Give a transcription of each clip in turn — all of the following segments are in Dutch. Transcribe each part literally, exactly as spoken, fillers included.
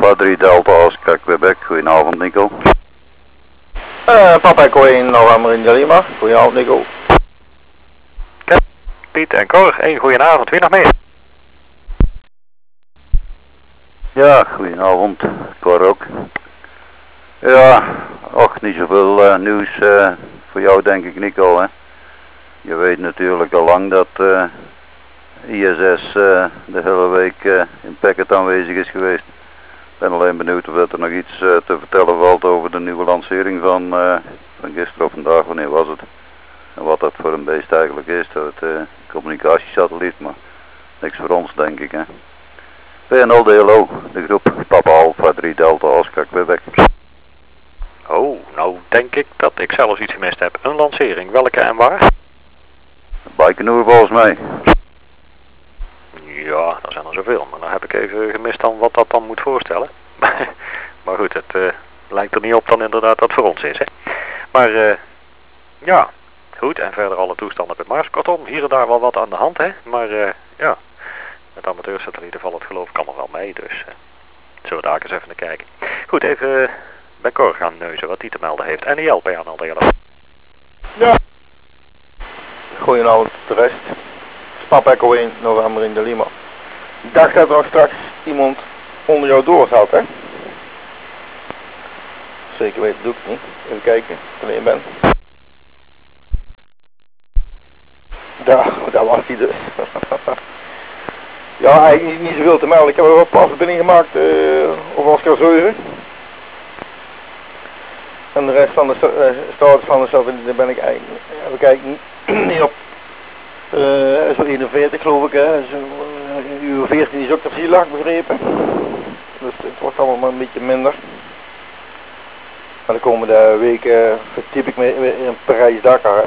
Alpha drie Delta Oscar Quebec. Goedenavond Nico. Uh, Papa Echo één November in Lima. Goedenavond Nico. Piet en Cor, één goedenavond. Wie nog meer? Ja, goedenavond. Cor ook. Ja, och niet zoveel uh, nieuws uh, voor jou denk ik Nico hè. Je weet natuurlijk al lang dat uh, I S S uh, de hele week uh, in Packet aanwezig is geweest. Ik ben alleen benieuwd of er nog iets uh, te vertellen valt over de nieuwe lancering van, uh, van gisteren of vandaag, wanneer was het? En wat dat voor een beest eigenlijk is, dat het uh, communicatiesatelliet, maar niks voor ons denk ik hè. P N L D L O, de groep Papa Alpha drie Delta Oscar Quebec. Oh, nou denk ik dat ik zelfs iets gemist heb. Een lancering, welke en waar? Baikonur volgens mij. Ja, er zijn er zoveel, maar dan heb ik even gemist dan wat dat dan moet voorstellen. Maar goed, het uh, lijkt er niet op dan inderdaad dat voor ons is hè. Maar uh, ja, goed en verder alle toestanden bij Mars. Kortom, hier en daar wel wat aan de hand hè. Maar uh, ja, met amateursatellieten valt het geloof ik allemaal wel mee, dus uh, zullen we daar eens even naar kijken. Goed, even uh, bij Cor gaan neuzen wat hij te melden heeft. N I L P aan al de hele. Ja. Goedenavond de rest. Papa Echo één November in de Lima. Ik dacht dat er nog straks iemand onder jou door zat hè. Zeker weten doe ik het niet. Even kijken of ik alleen ben. Daar, daar was hij dus. Ja, eigenlijk niet zoveel te melden. Ik heb er wel een paar verbindingen gemaakt uh, over Oscar zeven. En de rest van de uh, status van de satelliet, daar ben ik eigenlijk, even kijken, niet op. Uh, zo eenenveertig geloof ik, hè. Zo, uh, uur veertien is ook de vierlag begrepen. Dus het wordt allemaal maar een beetje minder. Maar de komende weken vertyp ik me in Parijs-Dakar.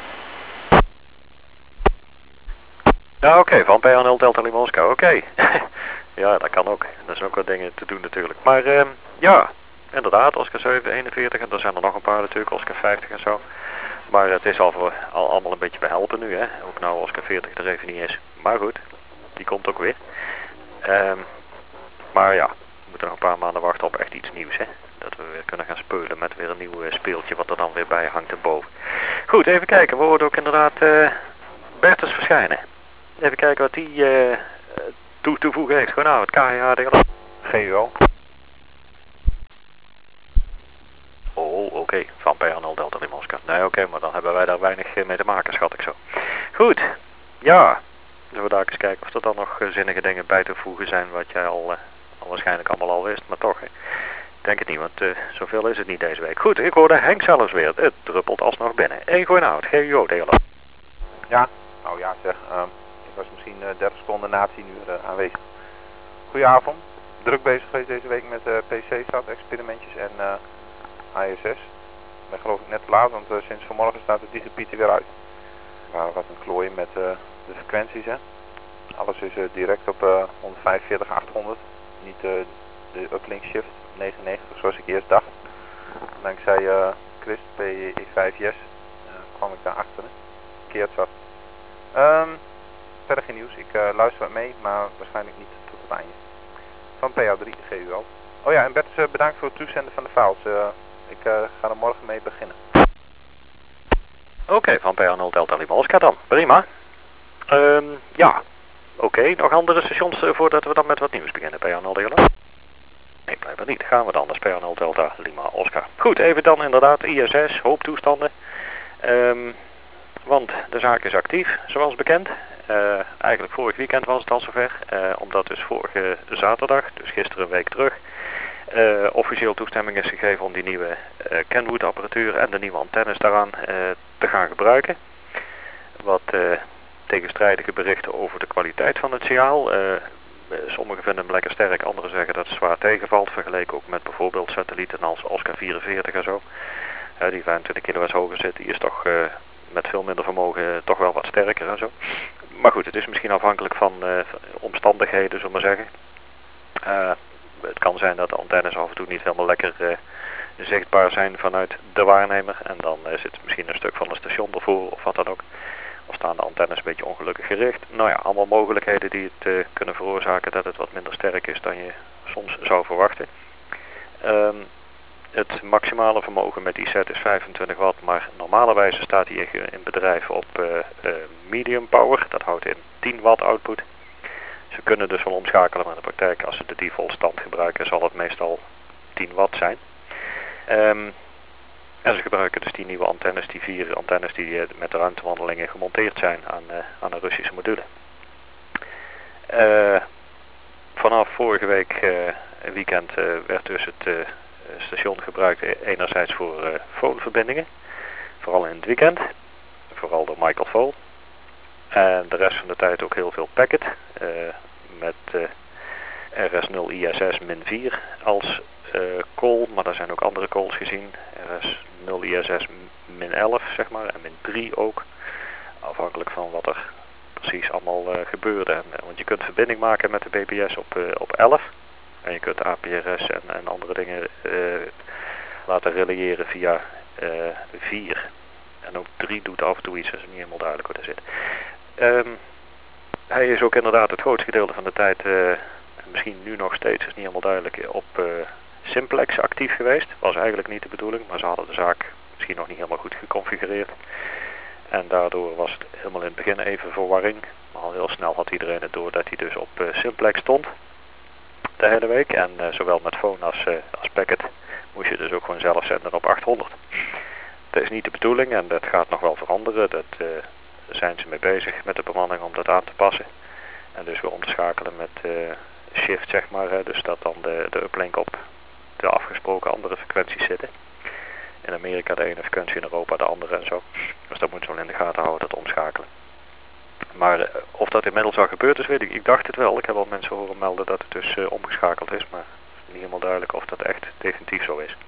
Ja, oké, okay, van P N L Delta Lima Oscar, oké. Okay. Ja, dat kan ook. Er zijn ook wat dingen te doen natuurlijk. Maar uh, ja, inderdaad, Oscar zeven, eenenveertig en er zijn er nog een paar natuurlijk, Oscar vijftig en zo. Maar het is al, voor, al allemaal een beetje behelpen nu, hè. Ook nou Oscar veertig er even niet is. Maar goed, die komt ook weer. Um, maar ja, we moeten nog een paar maanden wachten op echt iets nieuws, hè. Dat we weer kunnen gaan spelen met weer een nieuw uh, speeltje wat er dan weer bij hangt erboven. Goed, even kijken. We hoorden ook inderdaad uh, Bertus verschijnen. Even kijken wat die uh, toe toevoegen heeft. Gewoon nou, het K H D L. G U O. Oh, oké. Okay. Van P N L Delta Lima Oscar. Nee, oké, okay, maar dan hebben wij daar weinig mee te maken, schat ik zo. Goed. Ja. Zullen we daar eens kijken of er dan nog uh, zinnige dingen bij te voegen zijn wat jij al, uh, al waarschijnlijk allemaal al wist. Maar toch, hè. Ik denk het niet, want uh, zoveel is het niet deze week. Goed, ik hoorde Henk zelfs weer. Het druppelt alsnog binnen. Eén goedenavond. G U O D L O. Ja, nou ja zeg. Um, ik was misschien uh, dertig seconden na tien uur uh, aanwezig. Goedenavond. Druk bezig geweest deze week met uh, P C-stad, experimentjes en uh, I S S. Ik ben geloof ik net te laat, want uh, sinds vanmorgen staat de DigiPieter weer uit. We waren wat een klooien met uh, de frequenties, hè. Alles is uh, direct op uh, honderdvijfenveertig achthonderd. Niet uh, de uplink shift negenennegentig zoals ik eerst dacht. En dankzij uh, Chris, P E vijf S, uh, kwam ik daar achter. Verkeerd zat. Um, verder geen nieuws. Ik uh, luister wat mee, maar waarschijnlijk niet tot het einde. Van P A drie, G U L. Oh ja, en Bert, uh, bedankt voor het toezenden van de files. Uh, ik uh, ga er morgen mee beginnen. Oké, okay, van P N L Delta Lima Oscar dan. Prima. Um, ja. Oké, okay, nog andere stations uh, voordat we dan met wat nieuws beginnen. P N L Delta. Nee, blijkbaar niet. Gaan we dan. Dat is P N L Delta Lima Oscar. Goed, even dan inderdaad I S S, hoop toestanden. Um, want de zaak is actief, zoals bekend. Uh, eigenlijk vorig weekend was het al zover. Uh, omdat dus vorige zaterdag, dus gisteren een week terug, uh, officieel toestemming is gegeven om die nieuwe uh, Kenwood apparatuur en de nieuwe antennes daaraan uh, te gaan gebruiken. Wat uh, tegenstrijdige berichten over de kwaliteit van het signaal. Uh, sommigen vinden hem lekker sterk, anderen zeggen dat het zwaar tegenvalt. Vergeleken ook met bijvoorbeeld satellieten als Oscar vierenveertig en zo. Uh, die vijfentwintig kilohertz hoger zit, die is toch uh, met veel minder vermogen uh, toch wel wat sterker en zo. Maar goed, het is misschien afhankelijk van uh, omstandigheden, zullen we maar zeggen. Uh, het kan zijn dat de antennes af en toe niet helemaal lekker uh, zichtbaar zijn vanuit de waarnemer. En dan uh, zit misschien een stuk van het station ervoor of wat dan ook. Of staan de antennes een beetje ongelukkig gericht. Nou ja, allemaal mogelijkheden die het uh, kunnen veroorzaken dat het wat minder sterk is dan je soms zou verwachten. Um, het maximale vermogen met die set is vijfentwintig watt, maar normalerwijze staat die in bedrijf op uh, uh, medium power. Dat houdt in tien watt output. Ze kunnen dus wel omschakelen, maar in de praktijk als ze de default stand gebruiken zal het meestal tien watt zijn. Um, en ze gebruiken dus die nieuwe antennes, die vier antennes die uh, met de ruimtewandelingen gemonteerd zijn aan, uh, aan een Russische module. Uh, vanaf vorige week uh, weekend uh, werd dus het uh, station gebruikt enerzijds voor uh, phoneverbindingen, vooral in het weekend, vooral door Michael Vole. En de rest van de tijd ook heel veel packet, uh, met uh, R S nul I S S min vier als uh, call, maar er zijn ook andere calls gezien, R S nul I S S min elf zeg maar, en min drie ook, afhankelijk van wat er precies allemaal uh, gebeurde. En, want je kunt verbinding maken met de B B S op, uh, op elf. En je kunt A P R S en, en andere dingen uh, laten reliëren via uh, vier. En ook drie doet af en toe iets, dat is niet helemaal duidelijk hoe dat zit. Um, hij is ook inderdaad het grootste gedeelte van de tijd, uh, misschien nu nog steeds, is niet helemaal duidelijk, op uh, simplex actief geweest. Was eigenlijk niet de bedoeling, maar ze hadden de zaak misschien nog niet helemaal goed geconfigureerd. En daardoor was het helemaal in het begin even verwarring. Maar al heel snel had iedereen het door dat hij dus op uh, simplex stond. De hele week. En uh, zowel met phone als, uh, als packet moest je dus ook gewoon zelf zenden op achthonderd. Dat is niet de bedoeling en dat gaat nog wel veranderen. Dat uh, zijn ze mee bezig met de bemanning om dat aan te passen. En dus weer om te schakelen met uh, shift zeg maar. Hè, dus dat dan de, de uplink op de afgesproken andere frequenties zitten. In Amerika de ene frequentie, in Europa de andere en zo. Dus dat moet je wel in de gaten houden, dat omschakelen. Maar uh, of dat inmiddels al gebeurd is, weet ik. Ik dacht het wel. Ik heb al mensen horen melden dat het dus uh, omgeschakeld is. Maar het is niet helemaal duidelijk of dat echt definitief zo is.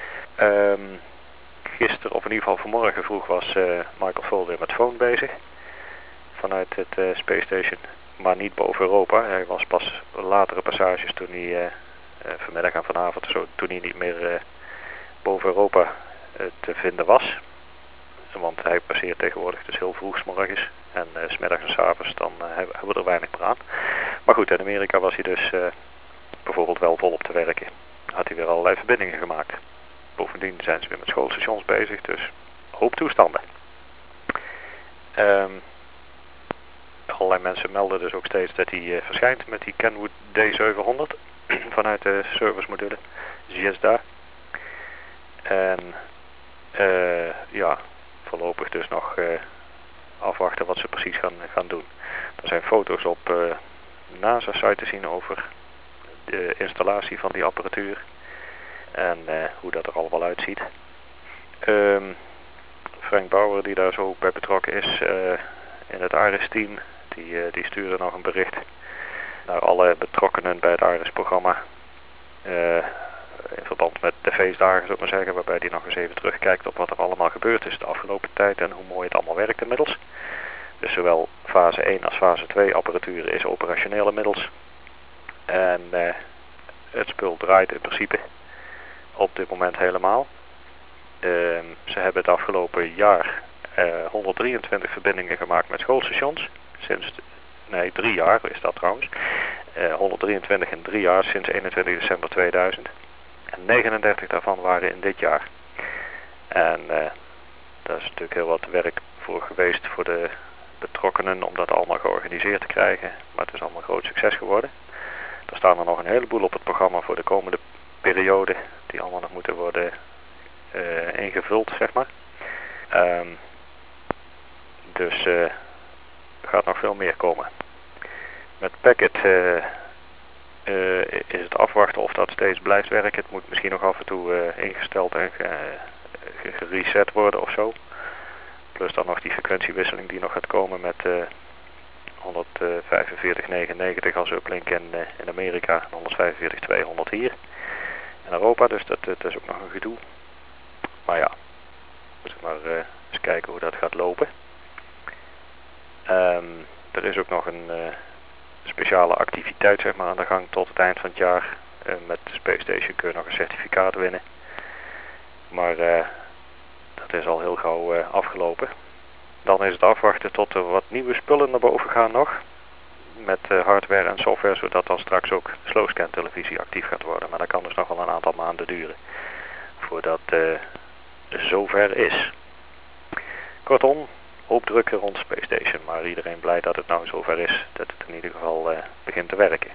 Um, gisteren, of in ieder geval vanmorgen vroeg, was uh, Michael Vole weer met phone bezig. Vanuit het uh, Space Station. Maar niet boven Europa. Hij was pas latere passages toen hij uh, uh, vanmiddag en vanavond zo, toen hij niet meer uh, boven Europa uh, te vinden was. Want hij passeert tegenwoordig dus heel vroeg 's morgens. En uh, 's middags en 's avonds dan uh, hebben we er weinig meer aan. Maar goed, in Amerika was hij dus uh, bijvoorbeeld wel volop te werken. Had hij weer allerlei verbindingen gemaakt. Bovendien zijn ze weer met schoolstations bezig, dus hoop toestanden. Um, allerlei mensen melden dus ook steeds dat hij uh, verschijnt met die Kenwood D zevenhonderd vanuit de service module Z S D A. En uh, ja, voorlopig dus nog uh, afwachten wat ze precies gaan, gaan doen. Er zijn foto's op uh, NASA-site te zien over de installatie van die apparatuur. En uh, hoe dat er allemaal uitziet. Um, Frank Bauer, die daar zo bij betrokken is uh, in het ARIS-team, die, uh, die stuurde nog een bericht naar alle betrokkenen bij het ARIS-programma. Uh, in verband met de feestdagen, zou ik maar zeggen, waarbij hij nog eens even terugkijkt op wat er allemaal gebeurd is de afgelopen tijd en hoe mooi het allemaal werkt inmiddels. Dus zowel fase één als fase twee apparatuur is operationeel inmiddels. En uh, het spul draait in principe op dit moment helemaal. Uh, ze hebben het afgelopen jaar uh, honderddrieëntwintig verbindingen gemaakt met schoolstations. Sinds, de, nee, drie jaar is dat trouwens. Uh, honderddrieëntwintig in drie jaar sinds eenentwintig december tweeduizend. En negenendertig daarvan waren in dit jaar. En uh, daar is natuurlijk heel wat werk voor geweest voor de betrokkenen om dat allemaal georganiseerd te krijgen. Maar het is allemaal een groot succes geworden. Er staan er nog een heleboel op het programma voor de komende periode. Die allemaal nog moeten worden uh, ingevuld, zeg maar. Um, dus uh, er gaat nog veel meer komen. Met Packet uh, uh, is het afwachten of dat steeds blijft werken. Het moet misschien nog af en toe uh, ingesteld en uh, gereset worden of zo. Plus dan nog die frequentiewisseling die nog gaat komen met uh, honderdvijfenveertig negenennegentig als uplink in, uh, in Amerika en honderdvijfenveertig tweehonderd hier in Europa. Dus dat, dat is ook nog een gedoe. Maar ja, moeten we maar uh, eens kijken hoe dat gaat lopen. Um, er is ook nog een uh, speciale activiteit zeg maar, aan de gang tot het eind van het jaar. Uh, met de Space Station kun je nog een certificaat winnen. Maar uh, dat is al heel gauw uh, afgelopen. Dan is het afwachten tot er wat nieuwe spullen naar boven gaan nog. met uh, hardware en software, zodat dan straks ook slowscan televisie actief gaat worden. Maar dat kan dus nog wel een aantal maanden duren voordat uh, zover is. Kortom, hoop druk rond Space Station, maar iedereen blij dat het nou zover is, dat het in ieder geval uh, begint te werken.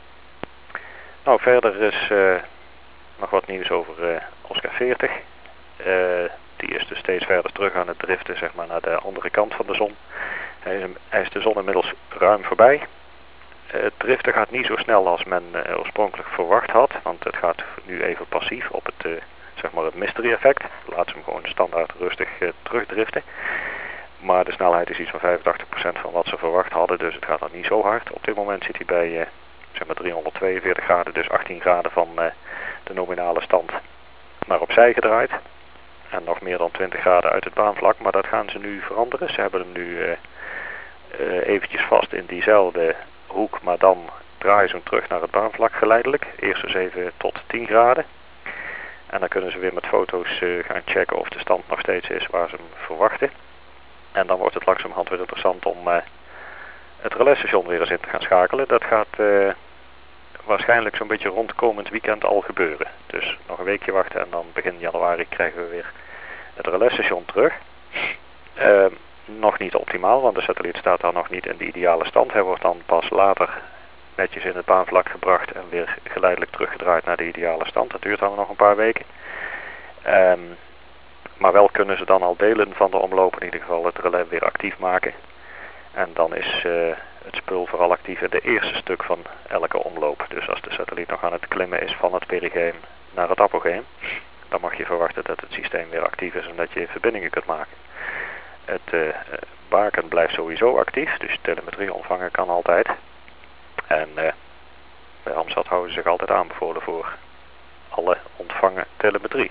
Nou, verder is uh, nog wat nieuws over uh, Oscar veertig. Uh, die is dus steeds verder terug aan het driften, zeg maar, naar de andere kant van de zon. Hij is, hij is de zon inmiddels ruim voorbij. Uh, het driften gaat niet zo snel als men uh, oorspronkelijk verwacht had, want het gaat nu even passief op het, uh, zeg maar het mystery effect. Laat ze hem gewoon standaard rustig uh, terugdriften. Maar de snelheid is iets van vijfentachtig procent van wat ze verwacht hadden, dus het gaat nog niet zo hard. Op dit moment zit hij bij uh, zeg maar driehonderdtweeënveertig graden, dus achttien graden van uh, de nominale stand naar opzij gedraaid. En nog meer dan twintig graden uit het baanvlak, maar dat gaan ze nu veranderen. Ze hebben hem nu uh, uh, eventjes vast in diezelfde hoek, maar dan draaien ze hem terug naar het baanvlak geleidelijk. Eerst eens even tot tien graden. En dan kunnen ze weer met foto's uh, gaan checken of de stand nog steeds is waar ze hem verwachten. En dan wordt het langzamerhand weer interessant om uh, het relaisstation weer eens in te gaan schakelen. Dat gaat uh, waarschijnlijk zo'n beetje rond komend weekend al gebeuren. Dus nog een weekje wachten en dan begin januari krijgen we weer het relaisstation terug. Uh, nog niet optimaal, want de satelliet staat daar nog niet in de ideale stand. Hij wordt dan pas later netjes in het baanvlak gebracht en weer geleidelijk teruggedraaid naar de ideale stand. Dat duurt dan nog een paar weken. Um, maar wel kunnen ze dan al delen van de omloop, in ieder geval het relais weer actief maken. En dan is uh, het spul vooral actief in de eerste stuk van elke omloop. Dus als de satelliet nog aan het klimmen is van het perigeum naar het apogeum, dan mag je verwachten dat het systeem weer actief is en dat je verbindingen kunt maken. Het uh, baken blijft sowieso actief, dus telemetrie ontvangen kan altijd. En uh, bij Amsat houden ze zich altijd aanbevolen voor alle ontvangen telemetrie.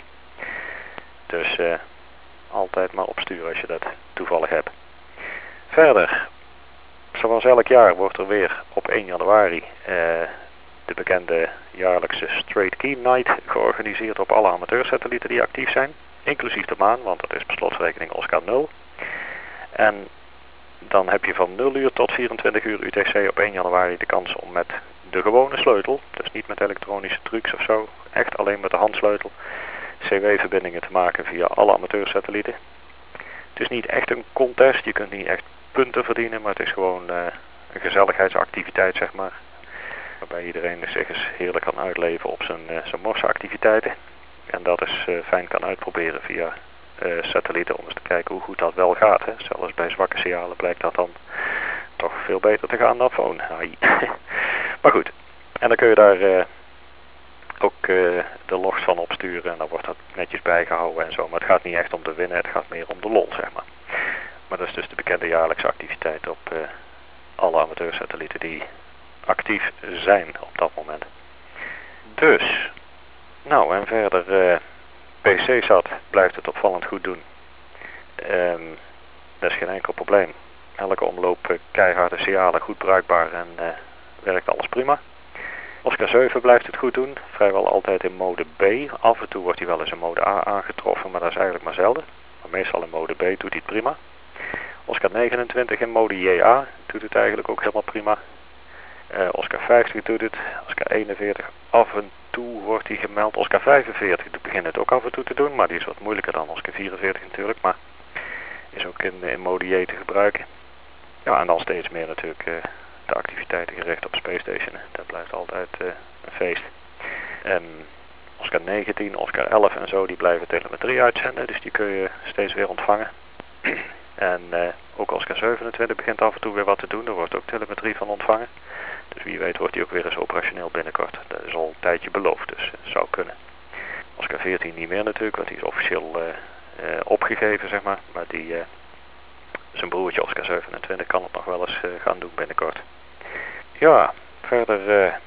Dus uh, altijd maar opsturen als je dat toevallig hebt. Verder, zoals elk jaar wordt er weer op één januari uh, de bekende jaarlijkse Straight Key Night georganiseerd op alle amateursatellieten die actief zijn. Inclusief de maan, want dat is per slotverrekening Oscar nul. En dan heb je van nul uur tot vierentwintig uur U T C op één januari de kans om met de gewone sleutel, dus niet met elektronische trucs of zo, echt alleen met de handsleutel, C W-verbindingen te maken via alle amateursatellieten. Het is niet echt een contest, je kunt niet echt punten verdienen, maar het is gewoon uh, een gezelligheidsactiviteit, zeg maar. Waarbij iedereen zich eens heerlijk kan uitleven op zijn, uh, zijn morseactiviteiten. En dat is uh, fijn kan uitproberen via uh, satellieten om eens te kijken hoe goed dat wel gaat. Hè. Zelfs bij zwakke signalen blijkt dat dan toch veel beter te gaan dan phone. Maar goed, en dan kun je daar uh, ook uh, de logs van opsturen en dan wordt dat netjes bijgehouden en zo. Maar het gaat niet echt om te winnen, het gaat meer om de lol, zeg maar. Maar dat is dus de bekende jaarlijkse activiteit op uh, alle amateursatellieten die actief zijn op dat moment. Dus, nou en verder, uh, P C-sat blijft het opvallend goed doen. Um, dat is geen enkel probleem. Elke omloop uh, keiharde signalen, goed bruikbaar en uh, werkt alles prima. Oscar zeven blijft het goed doen, vrijwel altijd in mode B. Af en toe wordt hij wel eens in mode A aangetroffen, maar dat is eigenlijk maar zelden. Maar meestal in mode B doet hij het prima. Oscar negenentwintig in mode J A doet het eigenlijk ook helemaal prima. Uh, Oscar vijftig doet het. Oscar eenenveertig af en toe wordt hij gemeld. Oscar vijfenveertig begint het ook af en toe te doen, maar die is wat moeilijker dan Oscar vierenveertig natuurlijk. Maar is ook in, in mode J te gebruiken. Ja, en dan steeds meer natuurlijk uh, de activiteiten gericht op Space Station. Dat blijft altijd uh, een feest. Um, Oscar negentien, Oscar elf en zo, die blijven telemetrie uitzenden, dus die kun je steeds weer ontvangen. En uh, ook Oscar zevenentwintig begint af en toe weer wat te doen, er wordt ook telemetrie van ontvangen. Dus wie weet wordt die ook weer eens operationeel binnenkort. Dat is al een tijdje beloofd, dus uh, zou kunnen. Oscar veertien niet meer natuurlijk, want die is officieel uh, uh, opgegeven, zeg maar. Maar die, uh, zijn broertje Oscar zevenentwintig kan het nog wel eens uh, gaan doen binnenkort. Ja, verder uh,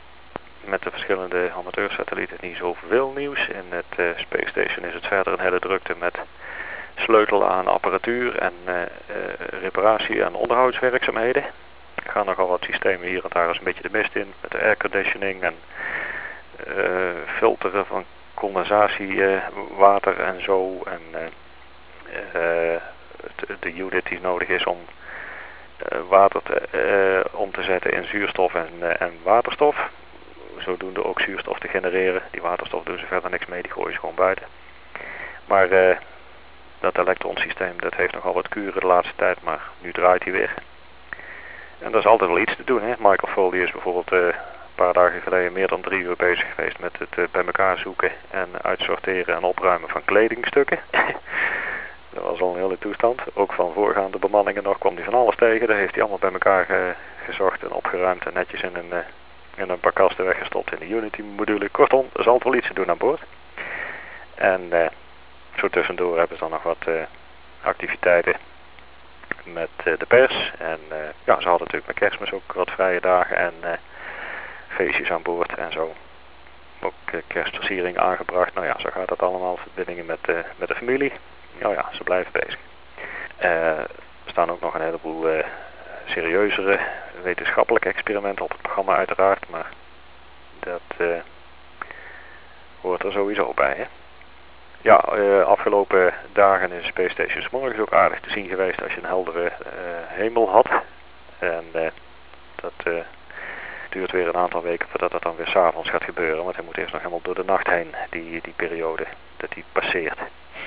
met de verschillende amateursatellieten niet zoveel nieuws. In het uh, Space Station is het verder een hele drukte met sleutelen aan apparatuur en uh, uh, reparatie- en onderhoudswerkzaamheden. Er gaan nogal wat systemen hier en daar eens een beetje de mist in, met de airconditioning en uh, filteren van condensatiewater uh, en zo. En uh, uh, de unit die nodig is om uh, water te, uh, om te zetten in zuurstof en, uh, en waterstof. Zodoende ook zuurstof te genereren. Die waterstof doen ze verder niks mee, die gooien ze gewoon buiten. Maar uh, dat elektronsysteem, dat heeft nogal wat kuren de laatste tijd, maar nu draait hij weer. En er is altijd wel iets te doen, hè. Michael Foley is bijvoorbeeld uh, een paar dagen geleden meer dan drie uur bezig geweest met het uh, bij elkaar zoeken en uitsorteren en opruimen van kledingstukken. Dat was al een hele toestand. Ook van voorgaande bemanningen nog kwam hij van alles tegen. Daar heeft hij allemaal bij elkaar ge gezocht en opgeruimd en netjes in een, uh, in een paar kasten weggestopt in de Unity module. Kortom, er is altijd wel iets te doen aan boord. En uh, zo tussendoor hebben ze dan nog wat uh, activiteiten met uh, de pers. En uh, ja, ze hadden natuurlijk met Kerstmis ook wat vrije dagen en uh, feestjes aan boord en zo. Ook uh, kerstversiering aangebracht. Nou ja, zo gaat dat allemaal. Verbindingen met, uh, met de familie. Nou ja, ze blijven bezig. Uh, er staan ook nog een heleboel uh, serieuzere wetenschappelijke experimenten op het programma uiteraard. Maar dat uh, hoort er sowieso bij, hè. Ja, uh, afgelopen dagen is Space Station 's morgens ook aardig te zien geweest als je een heldere uh, hemel had. En uh, dat uh, duurt weer een aantal weken voordat dat dan weer 's avonds gaat gebeuren. Want hij moet eerst nog helemaal door de nacht heen, die, die periode, dat hij passeert.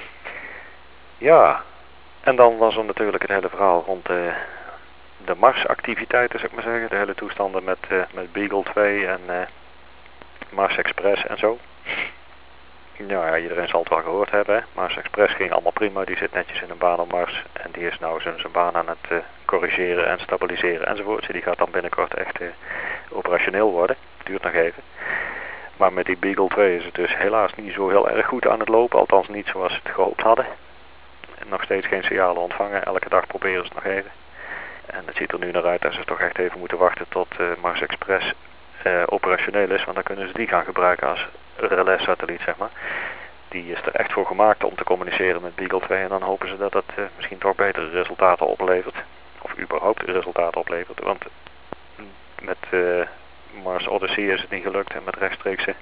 Ja, en dan was er natuurlijk het hele verhaal rond de, de Mars-activiteiten, zou ik maar zeggen. De hele toestanden met, uh, met Beagle twee en uh, Mars Express en zo. Nou ja, iedereen zal het wel gehoord hebben. Hè? Mars Express ging allemaal prima. Die zit netjes in een baan op Mars. En die is nou zijn, zijn baan aan het uh, corrigeren en stabiliseren enzovoort. Die gaat dan binnenkort echt uh, operationeel worden. Duurt nog even. Maar met die Beagle twee is het dus helaas niet zo heel erg goed aan het lopen. Althans niet zoals ze het gehoopt hadden. En nog steeds geen signalen ontvangen. Elke dag proberen ze het nog even. En het ziet er nu naar uit dat ze toch echt even moeten wachten tot uh, Mars Express uh, operationeel is. Want dan kunnen ze die gaan gebruiken als relais-satelliet, zeg maar. Die is er echt voor gemaakt om te communiceren met Beagle twee. En dan hopen ze dat dat uh, misschien toch betere resultaten oplevert. Of überhaupt resultaten oplevert. Want met uh, Mars Odyssey is het niet gelukt. En met rechtstreekse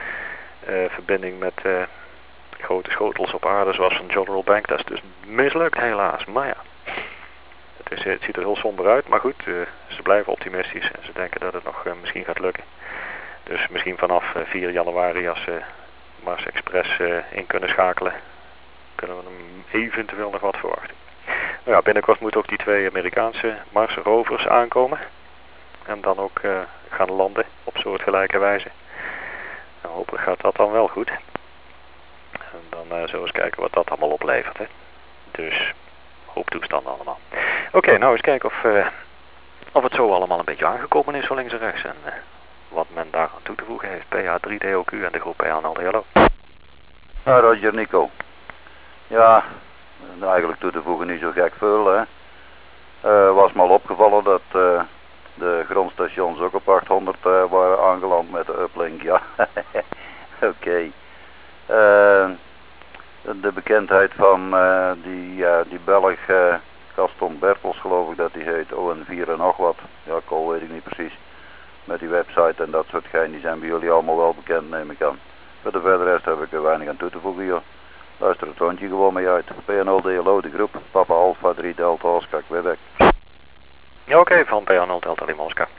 uh, verbinding met uh, grote schotels op aarde zoals van Jodrell Bank. Dat is dus mislukt helaas. Maar ja, het, is, het ziet er heel somber uit. Maar goed, uh, ze blijven optimistisch. En ze denken dat het nog uh, misschien gaat lukken. Dus misschien vanaf uh, vier januari als ze uh, Mars Express uh, in kunnen schakelen, kunnen we hem eventueel nog wat verwachten. Nou ja, binnenkort moeten ook die twee Amerikaanse Mars rovers aankomen. En dan ook uh, gaan landen op soortgelijke wijze. Nou, hopelijk gaat dat dan wel goed. En dan uh, zullen we eens kijken wat dat allemaal oplevert. Hè. Dus, hoop toestanden allemaal. Oké, okay, nou eens kijken of, uh, of het zo allemaal een beetje aangekomen is van links en rechts. En, uh, wat men daar aan toe te voegen heeft. P H drie D O Q en de groep P H nul D L O. Ja, Roger Nico. Ja, eigenlijk toe te voegen niet zo gek veel, hè. Uh, was me al opgevallen dat uh, de grondstations ook op achthonderd uh, waren aangeland met de uplink, ja. Oké. Okay. Uh, de bekendheid van uh, die, uh, die Belg uh, Gaston Bertels, geloof ik dat die heet, O N vier en nog wat. Ja, call weet ik niet precies. Met die website en dat soort gein, die zijn bij jullie allemaal wel bekend, neem ik aan. Voor de verdere rest heb ik er weinig aan toe te voegen, joh. Luister het rondje gewoon mee uit. P H nul D L O, de groep. Papa Alpha drie Delta Oscar, Quebec. Ja, oké, okay, van P H nul Delta Lima Oscar.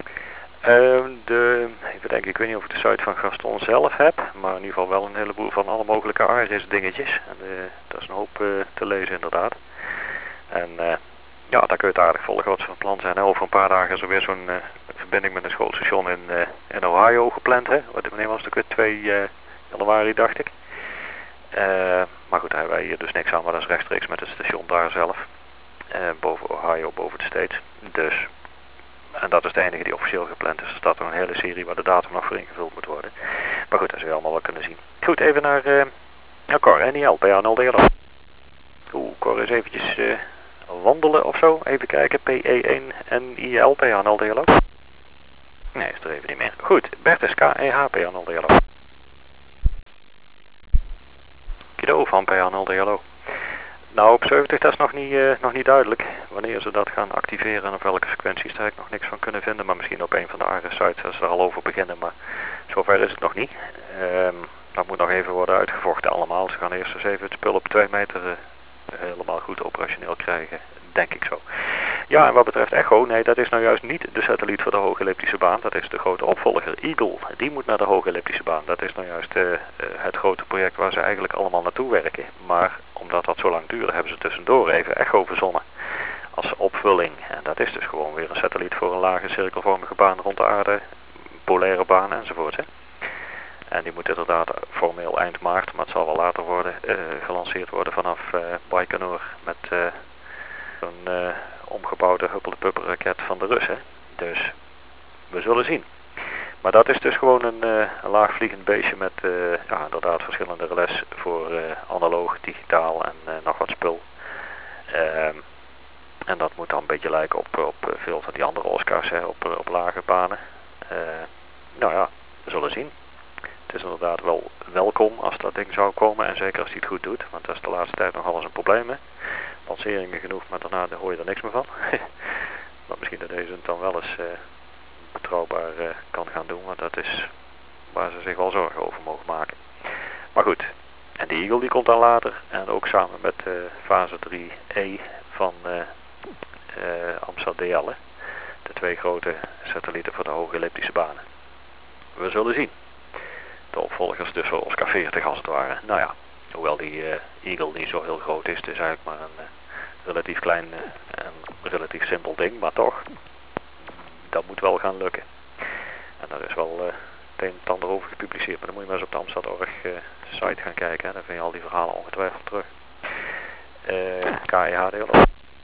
Uh, de, even denken, ik weet niet of ik de site van Gaston zelf heb, maar in ieder geval wel een heleboel van alle mogelijke A R I S dingetjes. En uh, dat is een hoop uh, te lezen inderdaad. En uh, ja, daar kun je het aardig volgen wat ze van plan zijn. Over een paar dagen is er weer zo'n uh, verbinding met een schoolstation in, uh, in Ohio gepland. Hè? Wanneer was het ook weer? twee januari dacht ik. Uh, maar goed, daar hebben wij hier dus niks aan, maar dat is rechtstreeks met het station daar zelf. Uh, boven Ohio, boven de States. Dus, en dat is de enige die officieel gepland is. Er staat nog een hele serie waar de datum nog voor ingevuld moet worden. Maar goed, dat zul je allemaal wel kunnen zien. Goed, even naar, uh, naar Cor, N I L, P H nul D L O. Oeh, Cor is eventjes uh, wandelen of zo. Even kijken, P E één N I L, P H nul D L O. Nee, is er even niet meer. Goed, Bertus K E H, P H nul D L O. Kido van P H nul D L O. Nou, op zeventig, dat is nog niet, uh, nog niet duidelijk. Wanneer ze dat gaan activeren en op welke frequenties, daar heb ik nog niks van kunnen vinden. Maar misschien op een van de A R I S-sites als ze er al over beginnen. Maar zover is het nog niet. Um, dat moet nog even worden uitgevochten allemaal. Ze gaan eerst eens even het spul op twee meter uh, helemaal goed operationeel krijgen. Denk ik zo. Ja, en wat betreft Echo, nee, dat is nou juist niet de satelliet voor de hoge elliptische baan. Dat is de grote opvolger, Eagle. Die moet naar de hoge elliptische baan. Dat is nou juist uh, uh, het grote project waar ze eigenlijk allemaal naartoe werken. Maar omdat dat zo lang duurde, hebben ze tussendoor even Echo verzonnen. Als opvulling. En dat is dus gewoon weer een satelliet voor een lage cirkelvormige baan rond de aarde. Polaire baan enzovoort. Hè. En die moet inderdaad formeel eind maart, maar het zal wel later worden, uh, gelanceerd worden vanaf uh, Baikonur met uh, een uh, omgebouwde Hubble-Pupper raket van de Russen. Dus we zullen zien. Maar dat is dus gewoon een, uh, een laagvliegend beestje met uh, ja, inderdaad verschillende relais voor uh, analoog, digitaal en uh, nog wat spul. Uh, en dat moet dan een beetje lijken op, op veel van die andere Oscars, hè, op, op lage banen. Uh, nou ja, we zullen zien. Het is inderdaad wel welkom als dat ding zou komen en zeker als hij het goed doet, want dat is de laatste tijd nogal eens een probleem. Hè. Lanceringen genoeg, maar daarna hoor je er niks meer van. Maar misschien dat deze het dan wel eens uh, betrouwbaar uh, kan gaan doen, want dat is waar ze zich wel zorgen over mogen maken. Maar goed, en de Eagle die komt dan later en ook samen met uh, fase drie E van uh, uh, Amsat D L, hè. De twee grote satellieten voor de hoge elliptische banen. We zullen zien. De opvolgers dus voor Oscar veertig als het ware. Nou ja, hoewel die uh, Eagle niet zo heel groot is, het is eigenlijk maar een uh, relatief klein uh, en relatief simpel ding, maar toch, dat moet wel gaan lukken. En daar is wel uh, het een en ander over gepubliceerd, maar dan moet je maar eens op de Amstad.org uh, site gaan kijken, hè. Dan vind je al die verhalen ongetwijfeld terug. Uh, K E H D.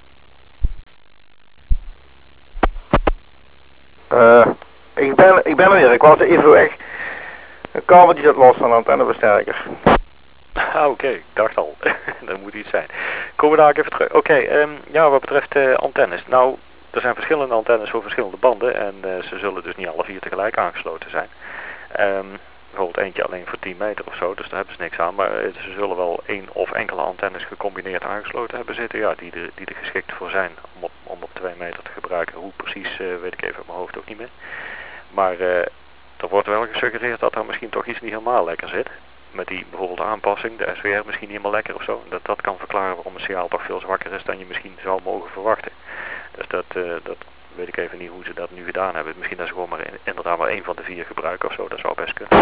Uh, ik ben, ik ben er weer, ik was er even weg. Een kabeltje zat los van de antenneversterker. Ah, oké, okay. Ik dacht al. Dat moet iets zijn. Komen we daar even terug. Oké, okay, um, ja, wat betreft uh, antennes. Nou, er zijn verschillende antennes voor verschillende banden en uh, ze zullen dus niet alle vier tegelijk aangesloten zijn. Um, bijvoorbeeld eentje alleen voor tien meter of zo, dus daar hebben ze niks aan. Maar uh, ze zullen wel één of enkele antennes gecombineerd aangesloten hebben zitten, ja, die, de, die er geschikt voor zijn om op, om op twee meter te gebruiken. Hoe precies, uh, weet ik even uit mijn hoofd ook niet meer. Maar uh, er wordt wel gesuggereerd dat er misschien toch iets niet helemaal lekker zit. Met die bijvoorbeeld aanpassing, de S W R misschien niet helemaal lekker of zo. Dat, dat kan verklaren waarom het signaal toch veel zwakker is dan je misschien zou mogen verwachten. Dus dat, uh, dat weet ik even niet hoe ze dat nu gedaan hebben. Misschien dat ze gewoon maar in, inderdaad maar één van de vier gebruiken of zo, dat zou best kunnen.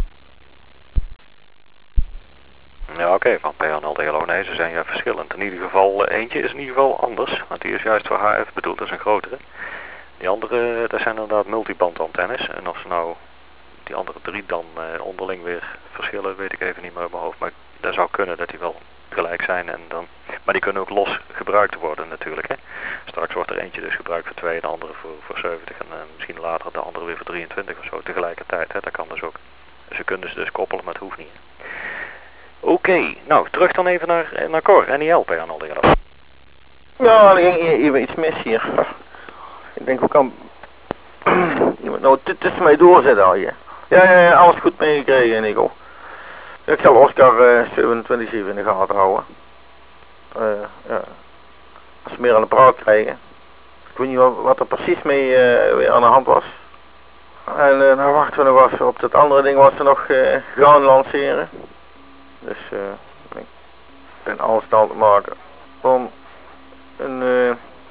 Ja, oké, okay, van P N L D L O, nee, ze zijn ja verschillend. In ieder geval, uh, eentje is in ieder geval anders, want die is juist voor H F bedoeld, dat is een grotere. Die andere, dat zijn inderdaad multiband antennes. En of ze nou die andere drie dan uh, onderling weer verschillen, weet ik even niet meer uit mijn hoofd. Maar dat zou kunnen dat die wel gelijk zijn. En dan, maar die kunnen ook los gebruikt worden natuurlijk. Hè. Straks wordt er eentje dus gebruikt voor twee en de andere voor, voor zeventig. En uh, misschien later de andere weer voor drieëntwintig of zo tegelijkertijd. Hè. Dat kan dus ook. Dus ze kunnen ze dus koppelen, maar het hoeft niet. Oké, okay, nou terug dan even naar, naar Cor, N I L P aan al die hadden. Ja, er ging even iets mis hier. Ik denk, hoe kan iemand nou tussen mij doorzetten al hier? Ja, ja, ja, alles goed meegekregen, Nico. Ik zal Oscar uh, zevenentwintig zeven in de gaten houden. Uh, ja. Als we meer aan de praat krijgen. Ik weet niet wat, wat er precies mee uh, weer aan de hand was. En uh, nou wachten we nog even op dat andere ding wat ze nog uh, gaan lanceren. Dus uh, ik ben alles aan het maken om een uh,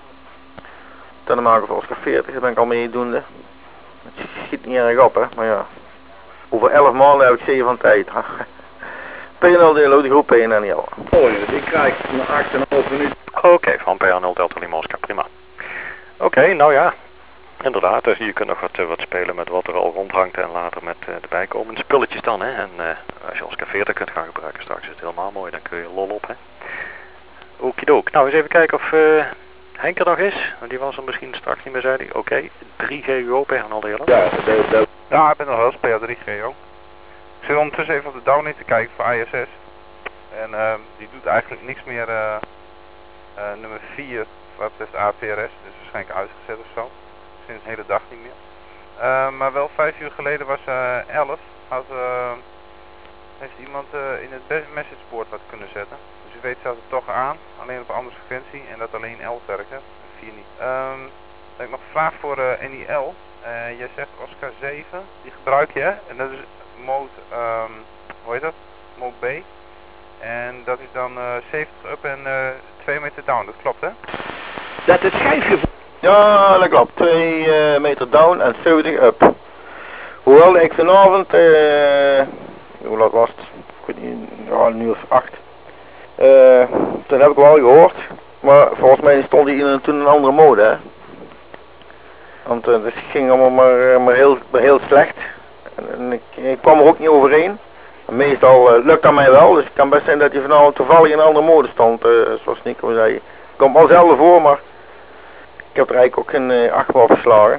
te maken voor Oscar veertig. Daar ben ik al mee doende. Het schiet niet erg op, hè, maar ja. Over elf maanden heb ik zeven van tijd. P N L D L O, die groep P N L. Oh, ik krijg een acht komma vijf minuten. Oké, okay, van P N L Delta Lima Oscar, prima. Oké, okay, nou ja, inderdaad, dus je kunt nog wat, uh, wat spelen met wat er al rondhangt en later met uh, de bijkomende spulletjes dan, hè. En uh, als je Oscar veertig kunt gaan gebruiken straks is het helemaal mooi, dan kun je lol op, hè. Okidook, nou eens even kijken of uh, Henk er nog is, want die was er misschien straks niet meer, zei hij. Oké, okay. drie G U O, P N L D L O. Ja, de, de, ja, ik ben nog wel eens P L drie G U O. Ik zit ondertussen even op de downlink te kijken voor I S S. En uh, die doet eigenlijk niks meer uh, uh, nummer vier wat betreft A P R S. Dus waarschijnlijk uitgezet of zo. Sinds de hele dag niet meer. Uh, maar wel vijf uur geleden was uh, elf. Had, uh, heeft iemand uh, in het message board wat kunnen zetten. Dus u weet staat het toch aan. Alleen op een andere frequentie. En dat alleen elf werkt. Hè. vier niet. Um, dan heb ik nog een vraag voor uh, N I L. Uh, jij zegt Oscar zeven. Die gebruik je. Hè? En dat is mode, um, hoe heet dat? Mode B. En dat is dan uh, zeventig up en uh, twee meter down, dat klopt hè? Dat het schijfje... Ja, dat klopt. twee uh, meter down en zeventig up. Hoewel ik vanavond, uh, hoe laat was het? Ik weet niet, ja, een uur of acht. Uh, toen heb ik wel gehoord, maar volgens mij stond hij in toen een andere mode, hè. Want uh, het ging allemaal maar, maar, heel, maar heel slecht. En, en ik, ik kwam er ook niet overheen. Meestal uh, lukt dat mij wel, dus het kan best zijn dat hij vanavond toevallig in een andere mode stond, uh, zoals Nico zei. Het komt wel zelden voor, maar ik heb er eigenlijk ook geen uh, acht op geslagen.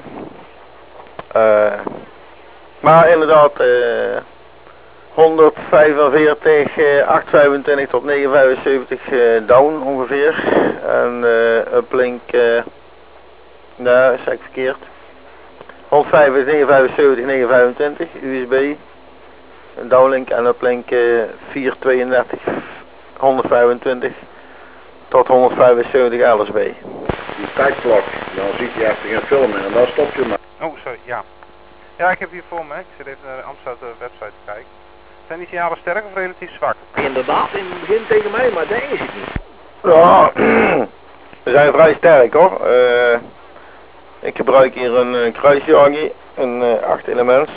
Uh, maar inderdaad, uh, honderdvijfenveertig, uh, achthonderdvijfentwintig tot negenhonderdvijfenzeventig uh, down ongeveer. En uh, uplink, uh, nou, is eigenlijk verkeerd. honderdvijfenvijftig, negenhonderdvijfenzeventig, negenhonderdvijfentwintig U S B. Downlink en uplink uh, vierhonderdtweeëndertig, honderdvijfentwintig tot honderdvijfenzeventig L S B. Die tijdklok, dan ziet hij achter gaan filmen en dan stop je maar. Oh, sorry, ja. Ja, ik heb hier voor me, ik zit even naar de Amsterdam website te kijken. Zijn die signalen sterk of relatief zwak? Inderdaad, in het begin tegen mij, maar daar is het niet. Ja, we zijn vrij sterk hoor. Uh, ik gebruik hier een uh, kruisjagie, een uh, acht elements.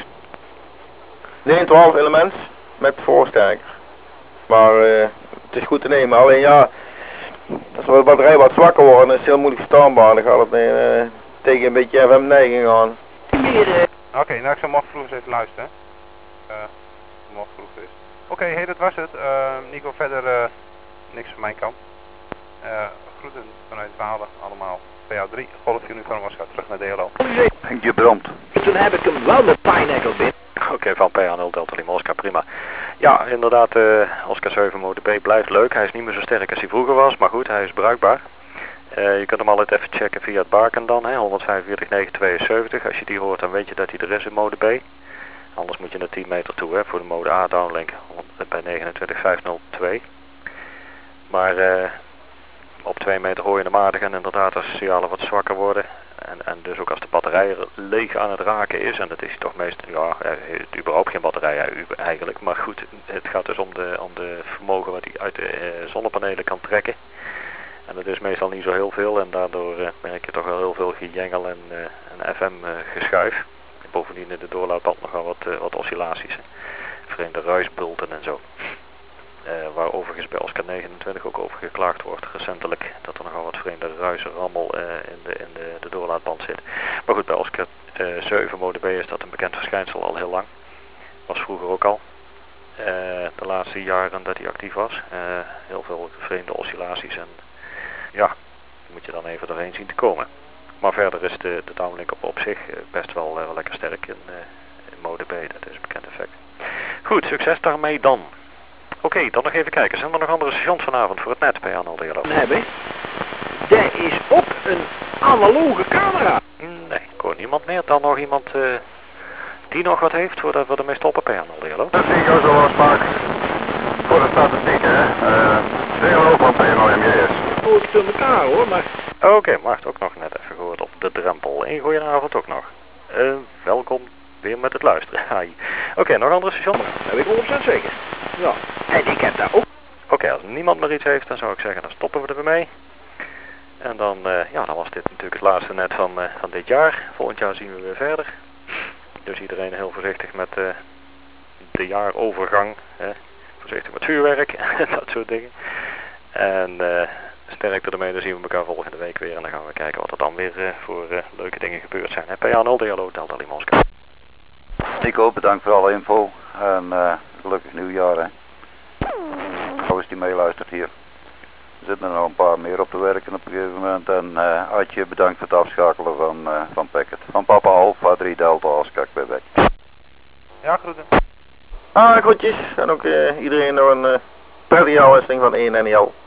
Nee, twaalf elements met voorsterker. Maar uh, het is goed te nemen, alleen ja, als de batterij wat zwakker wordt, dan is het heel moeilijk verstaanbaar. Dan gaat het uh, tegen een beetje F M neiging aan. Oké, okay, nou ik zal morgen vroeg eens even luisteren. Uh, morgen vroeg is. Oké, okay, hey, dat was het. Uh, Nico, verder uh, niks van mijn kant. Uh, groeten vanuit Walen allemaal. P A drie, Golf Uniform was gaat terug naar D L O. Je bromt. Toen heb ik hem wel met Pineapple binnen. Oké, okay, van P A nul Delta Lima Oscar, prima. Ja, inderdaad, uh, Oscar zeven mode B blijft leuk. Hij is niet meer zo sterk als hij vroeger was, maar goed, hij is bruikbaar. Uh, je kunt hem altijd even checken via het baken dan, hè, honderdvijfenveertig negenhonderdtweeënzeventig. Als je die hoort, dan weet je dat hij er is in mode B. Anders moet je naar tien meter toe, hè, voor de mode A downlink bij negenentwintig vijfhonderdtwee. Maar uh, op twee meter hoor je hem aardig en inderdaad als de signalen wat zwakker worden. En, en dus ook als de batterij leeg aan het raken is, en dat is toch meestal, ja, hij heeft überhaupt geen batterij eigenlijk. Maar goed, het gaat dus om de, om de vermogen wat hij uit de uh, zonnepanelen kan trekken. En dat is meestal niet zo heel veel en daardoor uh, merk je toch wel heel veel gejengel en, uh, en F M uh, geschuif. Bovendien in de doorlaatband nog wel wat, uh, wat oscillaties. Vreemde ruisbulten en zo. Uh, waar overigens bij Oscar negenentwintig ook over geklaagd wordt recentelijk. Dat er nogal wat vreemde ruisrammel uh, in, de, in de, de doorlaatband zit. Maar goed, bij Oscar uh, zeven mode B is dat een bekend verschijnsel al heel lang. Was vroeger ook al. Uh, de laatste jaren dat hij actief was. Uh, heel veel vreemde oscillaties en ja, moet je dan even doorheen zien te komen. Maar verder is de, de downlink op, op zich best wel uh, lekker sterk in, uh, in mode B. Dat is een bekend effect. Goed, succes daarmee dan. Oké, okay, dan nog even kijken. Zijn er nog andere stations vanavond voor het net bij Jan Aldeelo? Hebben. Er is ook een analoge camera. Nee, ik hoor niemand meer. Dan nog iemand uh, die nog wat heeft voordat we ermee stoppen bij Jan Aldeelo. Dat zie ik ook zo als vaak voor de statistiek, hè. Uh, ook van P N O M J S. Hoor ik door elkaar hoor, maar... Oké, okay, Mart ook nog net even gehoord op de drempel. Een goedenavond ook nog. Uh, welkom weer met het luisteren. Oké, okay, nog andere stations? Dat heb ik honderd procent zeker. Ja, en ik heb daar ook... Oké, okay, als niemand meer iets heeft, dan zou ik zeggen, dan stoppen we er weer mee. En dan, uh, ja, dan was dit natuurlijk het laatste net van, uh, van dit jaar. Volgend jaar zien we weer verder. Dus iedereen heel voorzichtig met uh, de jaarovergang. Hè. Voorzichtig met vuurwerk en dat soort dingen. En uh, sterkte ermee, dan zien we elkaar volgende week weer. En dan gaan we kijken wat er dan weer uh, voor uh, leuke dingen gebeurd zijn. P A nul D L O Delta Lima Oscar. Nico, bedankt voor alle info. En uh, gelukkig nieuwjaar, hè. Trouwens die meeluistert hier. Er zitten er nog een paar meer op te werken op een gegeven moment. En uh, Adje, bedankt voor het afschakelen van, uh, van Packet. Van Papa Alpha drie Delta Oscar Quebec. Ja, groeten. Ah, groetjes. En ook uh, iedereen nog een uh, prettige afwisseling van één N E L.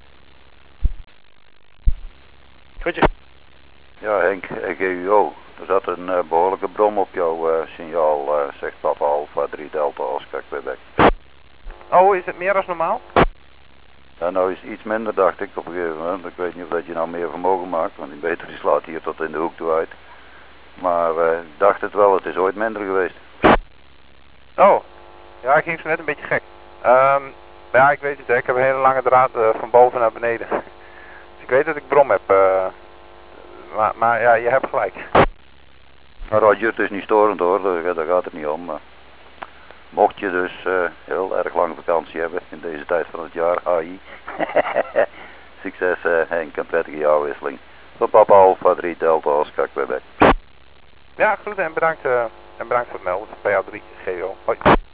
Groetjes. Ja, Henk, G U O. Er zat een uh, behoorlijke brom op jouw uh, signaal, uh, zegt Papa Alpha drie Delta Oscar Quebec. Oh, is het meer dan normaal? Ja, nou is het iets minder, dacht ik op een gegeven moment. Ik weet niet of dat je nou meer vermogen maakt, want die beter die slaat hier tot in de hoek toe uit. Maar uh, ik dacht het wel, het is ooit minder geweest. Oh, ja, ik ging zo net een beetje gek. Um, ja, ik weet het, hè. Ik heb een hele lange draad uh, van boven naar beneden. Dus ik weet dat ik brom heb. Uh, maar, maar ja, je hebt gelijk. Maar Roger, het is niet storend hoor, daar, daar gaat het niet om. Maar mocht je dus uh, heel erg lang vakantie hebben in deze tijd van het jaar, A I. Succes uh, en een prettige jaarwisseling. Van Papa Alpha drie Delta Oscar Quebec. Ja, goed en bedankt, uh, en bedankt voor het melden. P A drie G O. Hoi.